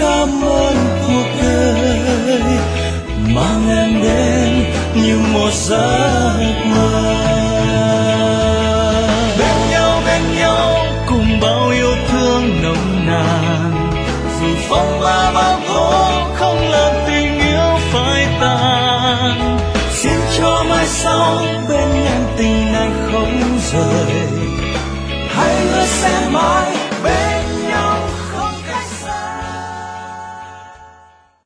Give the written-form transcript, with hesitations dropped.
cảm ơn cuộc đời mang em đến như một giấc mơ. Bên nhau cùng bao yêu thương nồng nàn, dù phong ba bão tố không làm tình yêu phai tàn. Xin cho mai sau bên em tình này không rời, hai người sẽ mãi